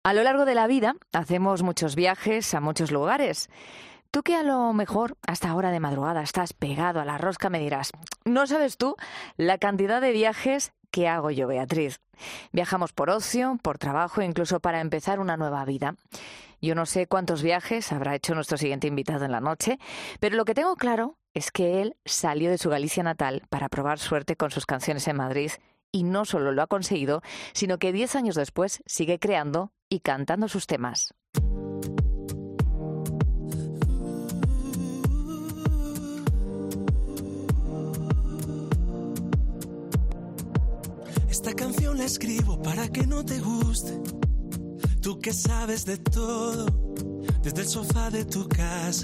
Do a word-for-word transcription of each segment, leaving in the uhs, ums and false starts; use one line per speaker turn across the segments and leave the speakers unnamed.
A lo largo de la vida hacemos muchos viajes a muchos lugares. Tú que a lo mejor hasta ahora de madrugada estás pegado a la rosca me dirás, no sabes tú la cantidad de viajes que hago yo, Beatriz. Viajamos por ocio, por trabajo, incluso para empezar una nueva vida. Yo no sé cuántos viajes habrá hecho nuestro siguiente invitado en la noche, pero lo que tengo claro es que él salió de su Galicia natal para probar suerte con sus canciones en Madrid y no solo lo ha conseguido, sino que diez años después sigue creando y cantando sus temas.
Esta canción la escribo para que no te guste. Tú que sabes de todo, desde el sofá de tu casa,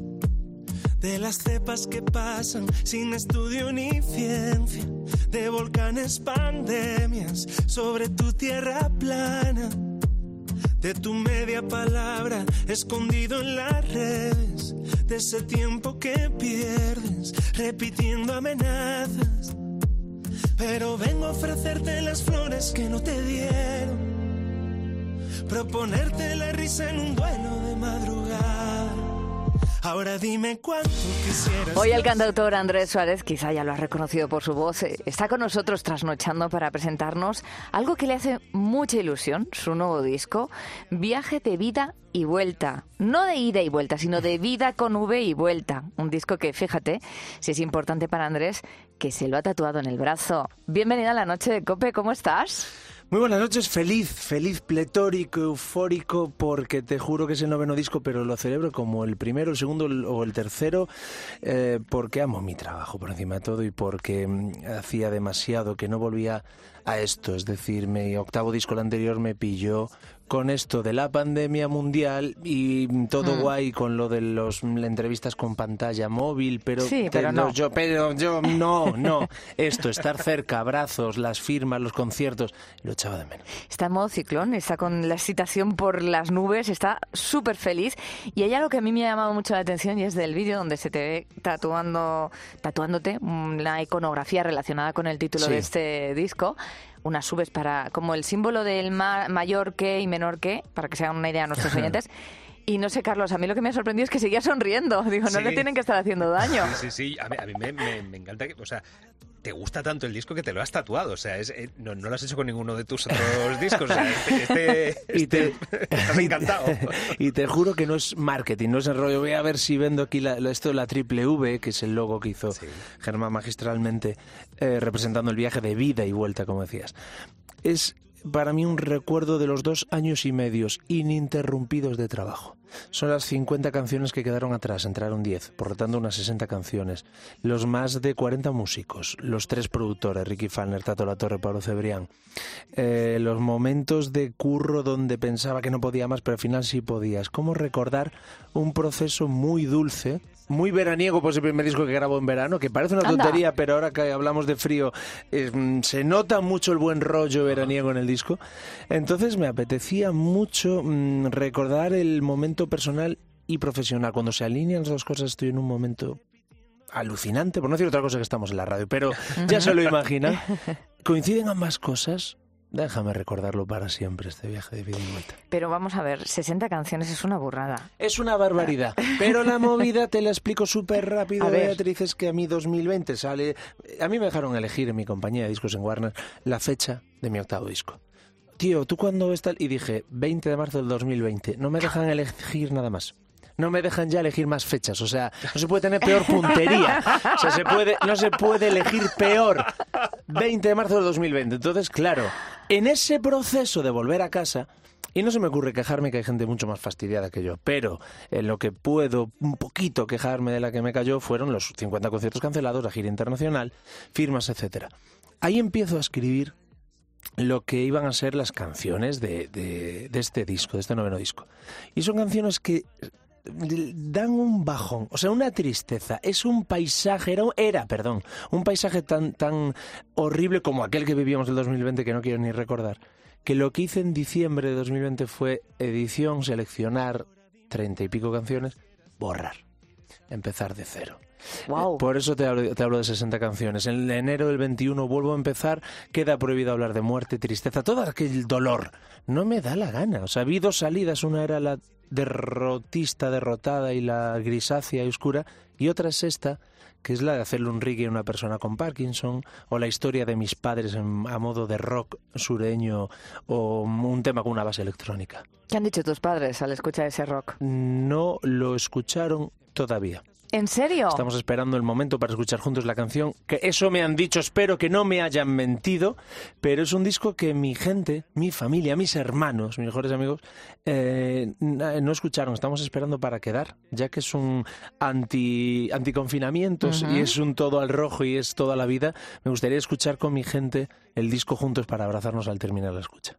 de las cepas que pasan sin estudio ni ciencia, de volcanes, pandemias, sobre tu tierra plana, de tu media palabra escondido en las redes, de ese tiempo que pierdes repitiendo amenazas. Pero vengo a ofrecerte las flores que no te dieron, proponerte la risa en un duelo de madrugada. Ahora dime cuánto quisieras.
Hoy el cantautor Andrés Suárez, quizá ya lo has reconocido por su voz, está con nosotros trasnochando para presentarnos algo que le hace mucha ilusión, su nuevo disco, Viaje de Vida y Vuelta. No de ida y vuelta, sino de vida con V y vuelta. Un disco que, fíjate, si es importante para Andrés, que se lo ha tatuado en el brazo. Bienvenida a la noche de COPE, ¿cómo estás?
Muy buenas noches, feliz, feliz, pletórico, eufórico, porque te juro que es el noveno disco, pero lo celebro como el primero, el segundo o el tercero, eh, porque amo mi trabajo por encima de todo y porque mm, hacía demasiado que no volvía a esto. Es decir, mi octavo disco, el anterior, me pilló con esto de la pandemia mundial y todo mm. guay con lo de las entrevistas con pantalla móvil, pero,
sí, pero,
te,
no.
yo, pero yo no, no. Esto, estar cerca, abrazos, las firmas, los conciertos, lo echaba de menos.
Está en modo ciclón, está con la excitación por las nubes, está súper feliz. Y hay algo que a mí me ha llamado mucho la atención y es del vídeo donde se te ve tatuando, tatuándote una iconografía relacionada con el título sí. de este disco. Unas subes para como el símbolo del ma- mayor que y menor que, para que se hagan una idea a nuestros oyentes. Y no sé, Carlos, a mí lo que me ha sorprendido es que seguía sonriendo. Digo, no sí. le tienen que estar haciendo daño.
Sí, sí, sí. A mí, a mí me, me, me encanta que, o sea, te gusta tanto el disco que te lo has tatuado. O sea, es, eh, no, no lo has hecho con ninguno de tus otros discos. O sea, este, este, este
y te,
estás encantado.
Y te juro que no es marketing, no es el rollo. Voy a ver si vendo aquí la, esto de la triple V, que es el logo que hizo sí. Germán magistralmente, eh, representando el viaje de vida y vuelta, como decías. Es para mí un recuerdo de los dos años y medios ininterrumpidos de trabajo. Son las cincuenta canciones que quedaron atrás, entraron diez, por lo tanto unas sesenta canciones. Los más de cuarenta músicos, los tres productores, Ricky Falner, Tato Latorre, Pablo Cebrián. Eh, los momentos de curro donde pensaba que no podía más, pero al final sí podía. Es como recordar un proceso muy dulce, muy veraniego, pues el primer disco que grabó en verano, que parece una tontería, Anda. Pero ahora que hablamos de frío, eh, se nota mucho el buen rollo veraniego en el disco. Entonces me apetecía mucho mm, recordar el momento personal y profesional. Cuando se alinean las dos cosas estoy en un momento alucinante, por no decir otra cosa que estamos en la radio, pero ya se lo imaginan. ¿Coinciden ambas cosas? Déjame recordarlo para siempre, este viaje de vida y vuelta.
Pero vamos a ver, sesenta canciones es una burrada.
Es una barbaridad, pero la movida te la explico súper rápido, Beatriz, es que a mí dos mil veinte sale... A mí me dejaron elegir en mi compañía de discos en Warner la fecha de mi octavo disco. Tío, ¿tú cuándo estás? Y dije, veinte de marzo del dos mil veinte. No me dejan elegir nada más. No me dejan ya elegir más fechas, o sea, no se puede tener peor puntería, o sea, se puede, no se puede elegir peor. veinte de marzo del dos mil veinte, entonces, claro, en ese proceso de volver a casa, y no se me ocurre quejarme que hay gente mucho más fastidiada que yo, pero en lo que puedo un poquito quejarme de la que me cayó fueron los cincuenta conciertos cancelados, la gira internacional, firmas, etcétera. Ahí empiezo a escribir lo que iban a ser las canciones de, de, de este disco, de este noveno disco. Y son canciones que dan un bajón, o sea, una tristeza. Es un paisaje, era, era perdón, un paisaje tan, tan horrible como aquel que vivíamos el dos mil veinte, que no quiero ni recordar, que lo que hice en diciembre de dos mil veinte fue edición, seleccionar treinta y pico canciones, borrar, empezar de cero.
Wow.
Por eso te hablo, te hablo de sesenta canciones. En enero del veintiuno vuelvo a empezar, queda prohibido hablar de muerte, tristeza, todo aquel dolor. No me da la gana. O sea, vi dos salidas, una era la derrotista, derrotada y la grisácea y oscura, y otra es esta, que es la de hacerle un reggae a una persona con Parkinson, o la historia de mis padres en, a modo de rock sureño, o un tema con una base electrónica.
¿Qué han dicho tus padres al escuchar ese rock?
No lo escucharon todavía.
¿En serio?
Estamos esperando el momento para escuchar juntos la canción. Que eso me han dicho, espero que no me hayan mentido, pero es un disco que mi gente, mi familia, mis hermanos, mis mejores amigos, eh, no escucharon. Estamos esperando para quedar, ya que es un anti anticonfinamientos uh-huh. y es un todo al rojo y es toda la vida. Me gustaría escuchar con mi gente el disco juntos para abrazarnos al terminar la escucha.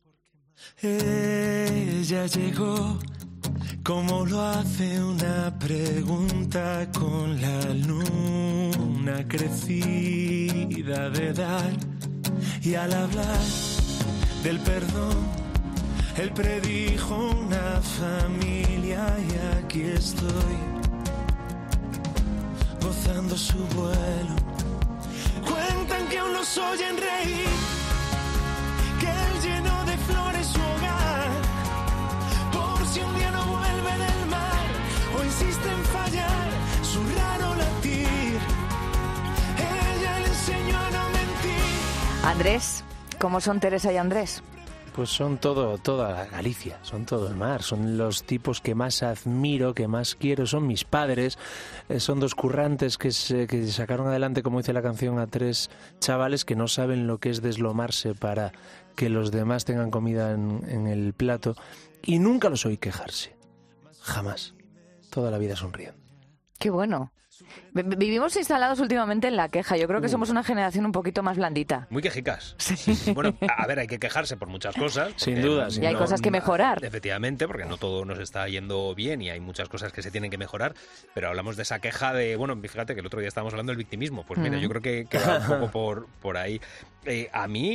Ella llegó como lo hace una pregunta con la luna crecida de edad, y al hablar del perdón él predijo una familia, y aquí estoy gozando su vuelo. Cuentan que aún nos oyen reír, que él llenó de flores su hogar, por si un día no vuelve del mar o insiste en fallar su raro latir. Ella le enseñó a no mentir.
Andrés, ¿cómo son Teresa y Andrés?
Pues son todo, toda Galicia, son todo el mar, son los tipos que más admiro, que más quiero, son mis padres, eh, son dos currantes que, se, que sacaron adelante, como dice la canción, a tres chavales que no saben lo que es deslomarse para que los demás tengan comida en, en el plato, y nunca los oí quejarse, jamás, toda la vida sonriendo.
Qué bueno. Vivimos instalados últimamente en la queja. Yo creo que somos una generación un poquito más blandita.
Muy quejicas. Sí. Bueno, a ver, hay que quejarse por muchas cosas.
Sin duda.
Y hay
no,
cosas que mejorar.
Efectivamente, porque no todo nos está yendo bien y hay muchas cosas que se tienen que mejorar. Pero hablamos de esa queja de, bueno, fíjate que el otro día estábamos hablando del victimismo. Pues mira, mm. yo creo que, que va un poco por, por ahí. Eh, a mí...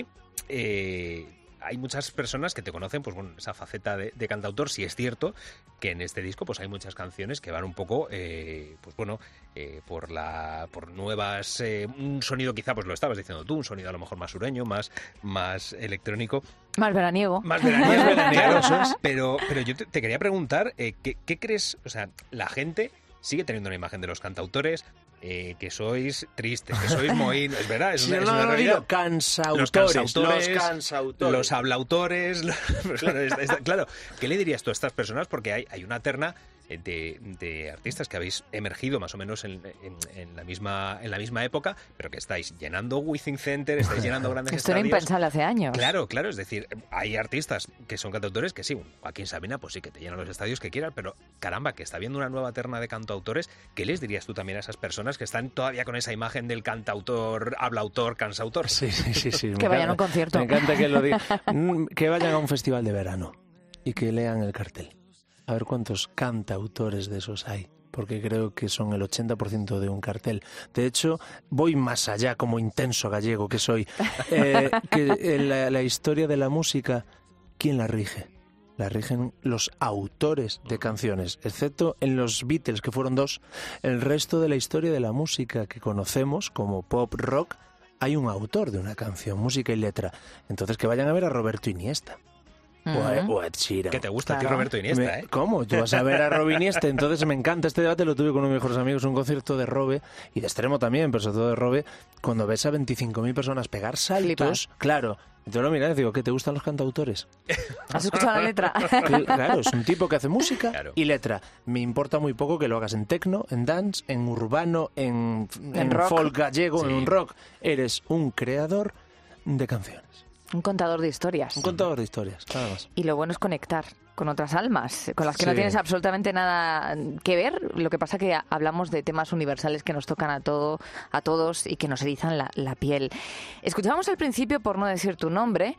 Eh, hay muchas personas que te conocen, pues bueno, esa faceta de, de cantautor. Sí es cierto que en este disco pues hay muchas canciones que van un poco, eh, pues bueno, eh, por la por nuevas, eh, un sonido quizá, pues lo estabas diciendo tú, un sonido a lo mejor más sureño, más, más electrónico.
Más veraniego.
Más veraniego, claro, pero, pero yo te, te quería preguntar, eh, ¿qué, ¿qué crees? O sea, la gente sigue teniendo una imagen de los cantautores... Eh, que sois tristes, que sois mohín, es verdad, es una,
si
es
no,
una
no,
realidad.
Digo, cansautores,
los cansautores,
los cansautores,
los hablautores, los, claro, es, es, claro, ¿qué le dirías tú a estas personas? Porque hay, hay una terna de, de artistas que habéis emergido más o menos en, en, en la misma en la misma época, pero que estáis llenando Withing Center, estáis llenando grandes
Esto era
estadios.
impensable hace años.
Claro, claro, es decir, hay artistas que son cantautores que sí, Joaquín Sabina, pues sí, que te llenan los estadios que quieran, pero caramba, que está viendo una nueva terna de cantautores, ¿qué les dirías tú también a esas personas que están todavía con esa imagen del cantautor, hablautor, cansautor?
Sí, sí, sí, sí.
Que vayan a un concierto.
Me encanta que lo digan. Que vayan a un festival de verano y que lean el cartel. A ver cuántos cantautores de esos hay, porque creo que son el ochenta por ciento de un cartel. De hecho, voy más allá como intenso gallego que soy. Eh, que la, la historia de la música, ¿quién la rige? La rigen los autores de canciones, excepto en los Beatles, que fueron dos. El resto de la historia de la música que conocemos como pop rock, hay un autor de una canción, música y letra. Entonces que vayan a ver a Roberto Iniesta. Uh-huh. O a Ed Sheeran.
Que te gusta
claro.
a ti Roberto Iniesta,
me,
¿eh?
¿Cómo? Tú vas a ver a Robe Iniesta. Entonces me encanta este debate, lo tuve con uno de mis mejores amigos, un concierto de Robe, y de Extremo también, pero sobre todo de Robe, cuando ves a veinticinco mil personas pegar saltos, Flipa. Claro, yo lo miré y digo, ¿qué te gustan los cantautores?
¿Has escuchado la letra?
Claro, es un tipo que hace música claro. y letra. Me importa muy poco que lo hagas en techno, en dance, en urbano, en, en, en folk gallego, sí. en un rock. Eres un creador de canciones.
Un contador de historias.
Un contador de historias, nada más.
Y lo bueno es conectar con otras almas, con las que sí. no tienes absolutamente nada que ver. Lo que pasa que hablamos de temas universales que nos tocan a todo, a todos y que nos erizan la, la piel. Escuchábamos al principio, por no decir tu nombre,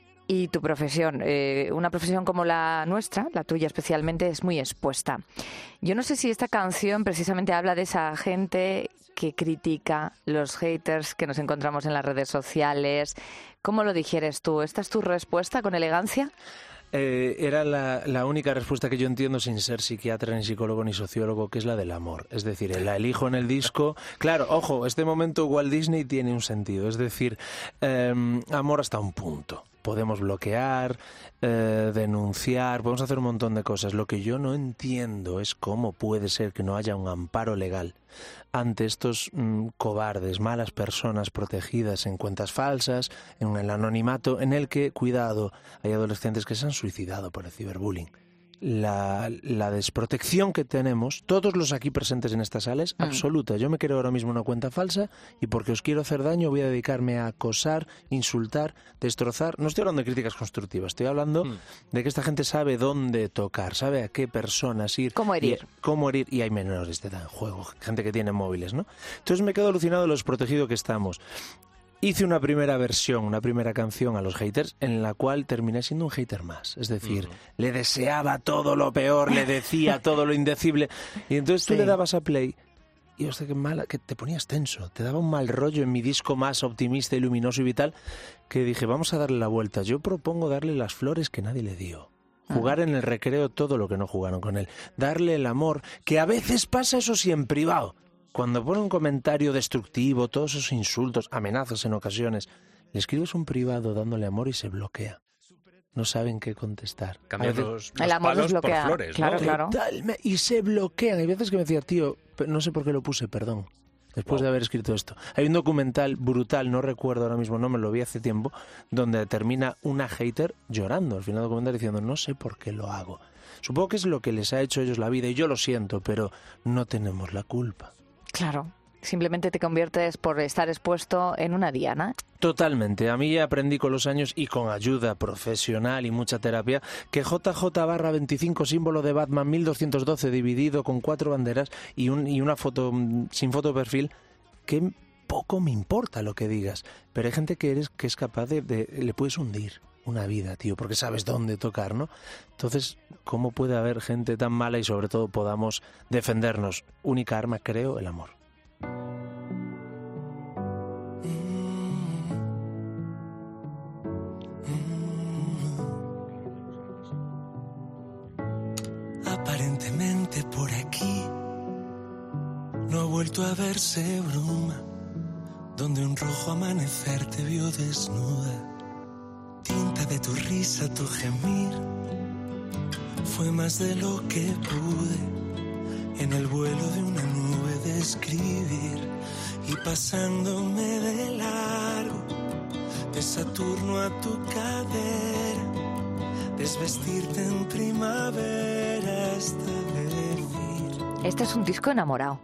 y tu profesión. Eh, una profesión como la nuestra, la tuya especialmente, es muy expuesta. Yo no sé si esta canción precisamente habla de esa gente que critica, los haters que nos encontramos en las redes sociales. ¿Cómo lo digieres tú? ¿Esta es tu respuesta con elegancia?
eh, era la, la única respuesta que yo entiendo sin ser psiquiatra, ni psicólogo, ni sociólogo, que es la del amor. Es decir, la elijo en el disco. Claro, ojo, este momento Walt Disney tiene un sentido. Es decir, eh, amor hasta un punto. Podemos bloquear, eh, denunciar, podemos hacer un montón de cosas. Lo que yo no entiendo es cómo puede ser que no haya un amparo legal ante estos mmm, cobardes, malas personas protegidas en cuentas falsas, en el anonimato, en el que, cuidado, hay adolescentes que se han suicidado por el ciberbullying. La, la desprotección que tenemos, todos los aquí presentes en esta sala, es mm. absoluta. Yo me creo ahora mismo una cuenta falsa y porque os quiero hacer daño voy a dedicarme a acosar, insultar, destrozar. No estoy hablando de críticas constructivas, estoy hablando mm. de que esta gente sabe dónde tocar, sabe a qué personas ir.
Cómo herir.
Y, cómo herir, y hay menores de edad en juego, gente que tiene móviles, ¿no? Entonces me quedo alucinado de lo desprotegido que estamos. Hice una primera versión, una primera canción a los haters, en la cual terminé siendo un hater más. Es decir, uh-huh. le deseaba todo lo peor, le decía todo lo indecible. Y entonces tú sí. le dabas a play y, hostia, qué mala, que te ponías tenso. Te daba un mal rollo en mi disco más optimista y luminoso y vital, que dije, vamos a darle la vuelta. Yo propongo darle las flores que nadie le dio. Jugar en el recreo todo lo que no jugaron con él. Darle el amor, que a veces pasa eso sí en privado. Cuando pone un comentario destructivo, todos esos insultos, amenazas en ocasiones, le escribes un privado dándole amor y se bloquea. No saben qué contestar.
Cambian los, los
el amor
palos
por
flores,
claro,
¿no?
Claro.
Total, y se bloquean. Hay veces que me decía, tío, no sé por qué lo puse, perdón. Después wow. de haber escrito esto. Hay un documental brutal, no recuerdo ahora mismo, no me lo vi hace tiempo, donde termina una hater llorando al final del documental diciendo, no sé por qué lo hago. Supongo que es lo que les ha hecho a ellos la vida y yo lo siento, pero no tenemos la culpa.
Claro, simplemente te conviertes por estar expuesto en una diana.
Totalmente. A mí ya aprendí con los años y con ayuda profesional y mucha terapia que J J barra veinticinco, símbolo de Batman mil doscientos doce, dividido con cuatro banderas y, un, y una foto sin foto de perfil, que poco me importa lo que digas. Pero hay gente que eres que es capaz de, de... le puedes hundir una vida, tío, porque sabes dónde tocar, ¿no? Entonces, ¿cómo puede haber gente tan mala y sobre todo podamos defendernos? Única arma, creo, el amor.
Aparentemente por aquí no ha vuelto a verse bruma, donde un rojo amanecer te vio desnuda. Tinta de tu risa, tu gemir, fue más de lo que pude en el vuelo de una nube de escribir. Y pasándome de largo, de Saturno a tu cadera, desvestirte en primavera hasta decir...
Este es un disco enamorado.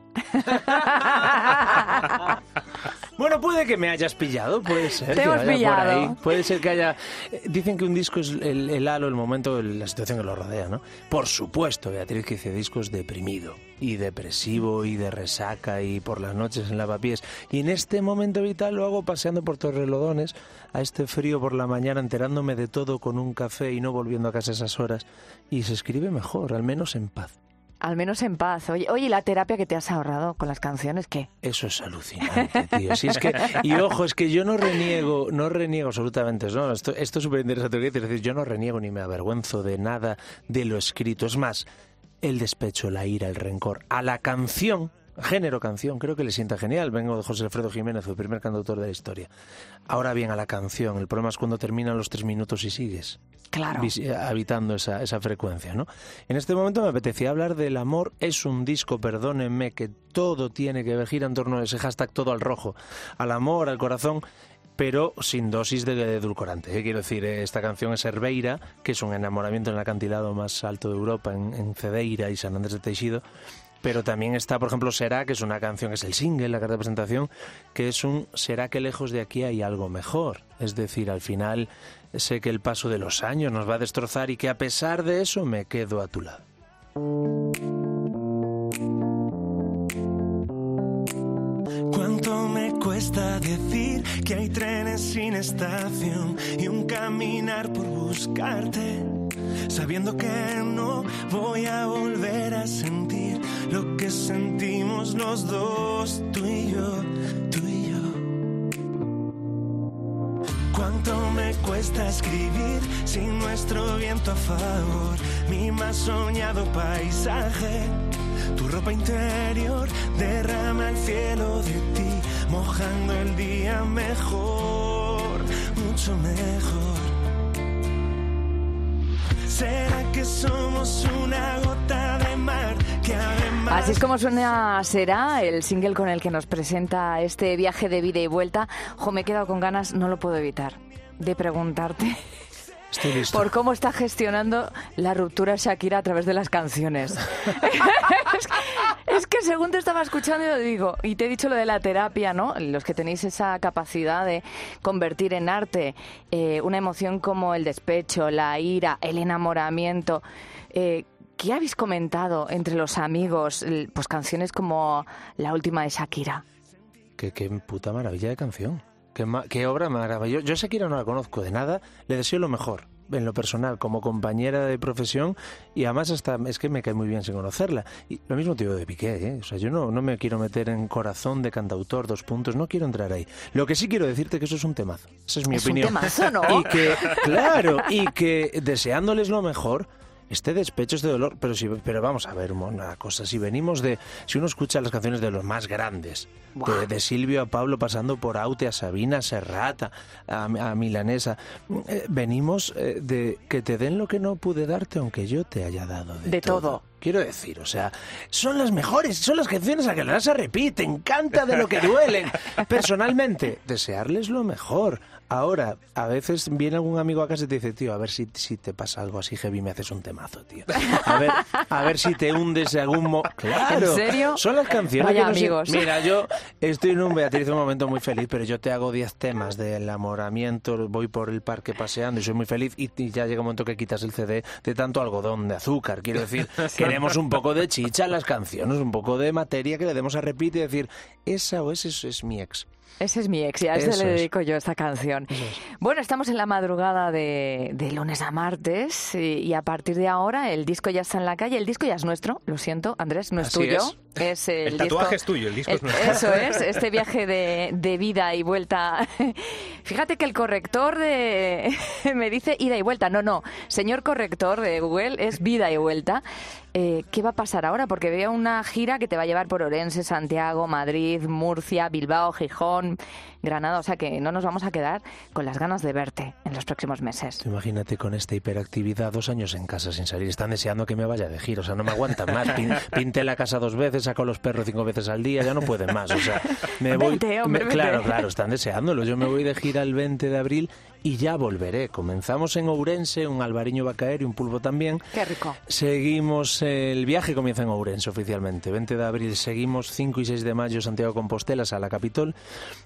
Bueno, puede que me hayas pillado, puede ser.
Te hemos pillado.
Por ahí. Puede ser que haya... Dicen que un disco es el, el halo, el momento, la situación que lo rodea, ¿no? Por supuesto, Beatriz, que dice discos deprimido y depresivo y de resaca y por las noches en lavapiés. Y en este momento vital lo hago paseando por Torrelodones, a este frío por la mañana, enterándome de todo con un café y no volviendo a casa a esas horas. Y se escribe mejor, al menos en paz.
Al menos en paz. Oye, oye, la terapia que te has ahorrado con las canciones, ¿qué?
Eso es alucinante, tío. Si es que, y ojo, es que yo no reniego, no reniego absolutamente, ¿no? Esto, esto es súper interesante lo que dices. Es decir, yo no reniego ni me avergüenzo de nada de lo escrito. Es más, el despecho, la ira, el rencor. A la canción, género canción, creo que le sienta genial. Vengo de José Alfredo Jiménez, el primer cantautor de la historia. Ahora bien, a la canción, el problema es cuando terminan los tres minutos y sigues.
Claro.
Habitando esa, esa frecuencia, ¿no? En este momento me apetecía hablar del amor. Es un disco, perdónenme, que todo tiene que girar en torno a ese hashtag todo al rojo, al amor, al corazón, pero sin dosis de, de edulcorante. ¿eh? Quiero decir, esta canción es Herbeira, que es un enamoramiento en el acantilado más alto de Europa, en, en Cedeira y San Andrés de Teixido. Pero también está, por ejemplo, Será, que es una canción, que es el single, la carta de presentación, que es un ¿será que lejos de aquí hay algo mejor? Es decir, al final sé que el paso de los años nos va a destrozar y que a pesar de eso me quedo a tu lado.
¿Cuánto me cuesta decir que hay trenes sin estación y un caminar por buscarte? Sabiendo que no voy a volver a sentir lo que sentimos los dos, tú y yo, tú y yo. Cuánto me cuesta escribir sin nuestro viento a favor. Mi más soñado paisaje, tu ropa interior derrama el cielo de ti, mojando el día mejor, mucho mejor. ¿Será que somos una gota de mar que además...
Así es como suena Será, el single con el que nos presenta este viaje de vida y vuelta. Jo, me he quedado con ganas, no lo puedo evitar, de preguntarte
Estoy listo.
por cómo está gestionando la ruptura Shakira a través de las canciones. es, que, es que según te estaba escuchando yo digo, y te he dicho lo de la terapia, ¿no? Los que tenéis esa capacidad de convertir en arte eh, una emoción como el despecho, la ira, el enamoramiento. Eh, ¿Qué habéis comentado entre los amigos? Pues canciones como la última de Shakira.
Qué, qué puta maravilla de canción. Qué, ma- qué obra maravillosa. Yo a Shakira no la conozco de nada, le deseo lo mejor en lo personal, como compañera de profesión, y además hasta es que me cae muy bien sin conocerla. Y lo mismo te digo de Piqué, ¿eh? O sea, yo no, no me quiero meter en corazón de cantautor, dos puntos, no quiero entrar ahí. Lo que sí quiero decirte que eso es un temazo. Esa es mi
es
opinión.
un temazo, ¿no?
Y que, claro, y que deseándoles lo mejor, este despecho, este dolor, pero si, pero vamos a ver una cosa, si venimos de, si uno escucha las canciones de los más grandes, de, de Silvio a Pablo, pasando por Aute, a Sabina, a Serrat, a, a Milanesa, eh, venimos eh, de que te den lo que no pude darte, aunque yo te haya dado de,
De todo.
todo. Quiero decir, o sea, son las mejores, son las canciones a que las se repiten, canta de lo que duelen. Personalmente, desearles lo mejor. Ahora, a veces viene algún amigo a casa y te dice, tío, a ver si, si te pasa algo así heavy, me haces un temazo, tío. A ver, a ver si te hundes de algún mo... Claro,
¿en serio?
son las canciones
Vaya
que no sé-
amigos.
Mira, yo estoy en un Beatriz, un momento muy feliz, pero yo te hago diez temas de enamoramiento, voy por el parque paseando y soy muy feliz, y, y ya llega un momento que quitas el C D de tanto algodón de azúcar. Quiero decir, queremos un poco de chicha en las canciones, un poco de materia que le demos a repetir y decir, esa o ese es, es mi ex.
Ese es mi ex, y a ese
Eso
le
es.
dedico yo esta canción. Bueno, estamos en la madrugada de, de lunes a martes y, y a partir de ahora el disco ya está en la calle. El disco ya es nuestro, lo siento, Andrés, no es
Así
tuyo.
es.
Es el,
El tatuaje
disco-
es tuyo, el disco es
el-
nuestro.
Eso es, este viaje de, de vida y vuelta. Fíjate que el corrector de, me dice ida y vuelta. No, no, señor corrector de Google, es vida y vuelta. Eh, ¿Qué va a pasar ahora? Porque veo una gira que te va a llevar por Orense, Santiago, Madrid, Murcia, Bilbao, Gijón, Granada. O sea que no nos vamos a quedar con las ganas de verte en los próximos meses.
Imagínate con esta hiperactividad, dos años en casa sin salir. Están deseando que me vaya de gira, o sea, no me aguantan más. Pin- pinté la casa dos veces, saco los perros cinco veces al día, ya no pueden más. O sea, me voy.
Vente, hombre,
me-
vente.
claro, claro, están deseándolo. Yo me voy de gira el veinte de abril y ya volveré. Comenzamos en Ourense, un albariño va a caer y un pulpo también.
Qué rico.
Seguimos, eh, el viaje comienza en Ourense oficialmente, veinte de abril, seguimos cinco y seis de mayo Santiago de Compostela, Sala Capitol.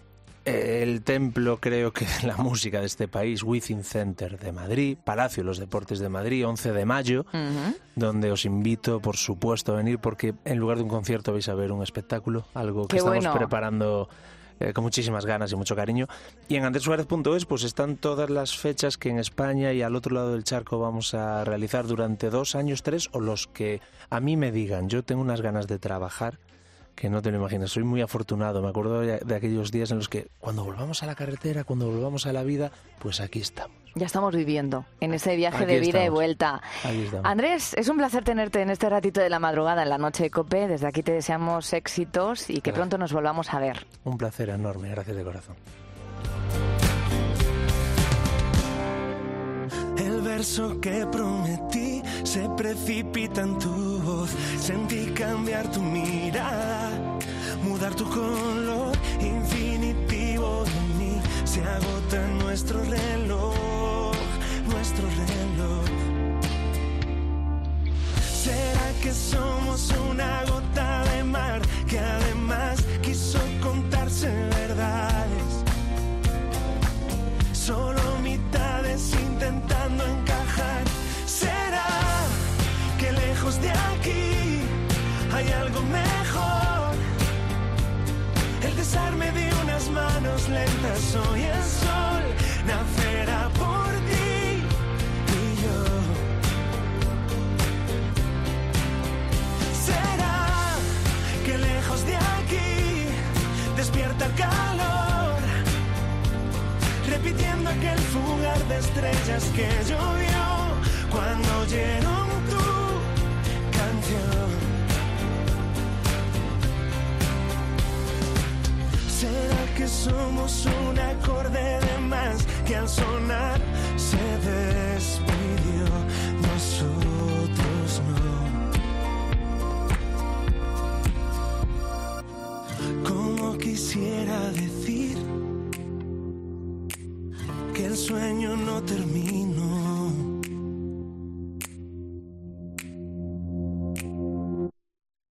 Eh, El templo, creo que de la música de este país, Within Center de Madrid, Palacio de los Deportes de Madrid, once de mayo,
Ujú.
donde os invito, por supuesto, a venir porque en lugar de un concierto vais a ver un espectáculo, algo que
Qué
estamos
bueno.
preparando eh, con muchísimas ganas y mucho cariño. Y en andrés suárez punto es pues están todas las fechas que en España y al otro lado del charco vamos a realizar durante dos años, tres, o los que a mí me digan. Yo tengo unas ganas de trabajar que no te lo imaginas. Soy muy afortunado. Me acuerdo de, de aquellos días en los que cuando volvamos a la carretera, cuando volvamos a la vida, pues aquí estamos.
Ya estamos viviendo en ese viaje
Aquí
de vida y
estamos.
vuelta.
Aquí estamos.
Andrés, es un placer tenerte en este ratito de la madrugada en la noche de COPE. Desde aquí te deseamos éxitos y que
Gracias.
pronto nos volvamos a ver.
Un placer enorme. Gracias de corazón.
El verso que prometí se precipita en tu voz. Sentí cambiar tu mirada, mudar tu color infinitivo de mí. Se agota nuestro reloj, nuestro reloj. ¿Será que somos una gota de mar que además quiso contarse verdades? Solo mitades intentando encajar. ¿Será que lejos de aquí hay algo mejor? El desarme de unas manos lentas. Hoy el sol nacerá por ti y yo. ¿Será que lejos de aquí despierta el calor? Repite repitiendo aquel fugar de estrellas que llovió cuando oyeron tu canción. ¿Será que somos un acorde de más que al sonar se despidió? Nosotros no. Como quisiera decir que el sueño no terminó.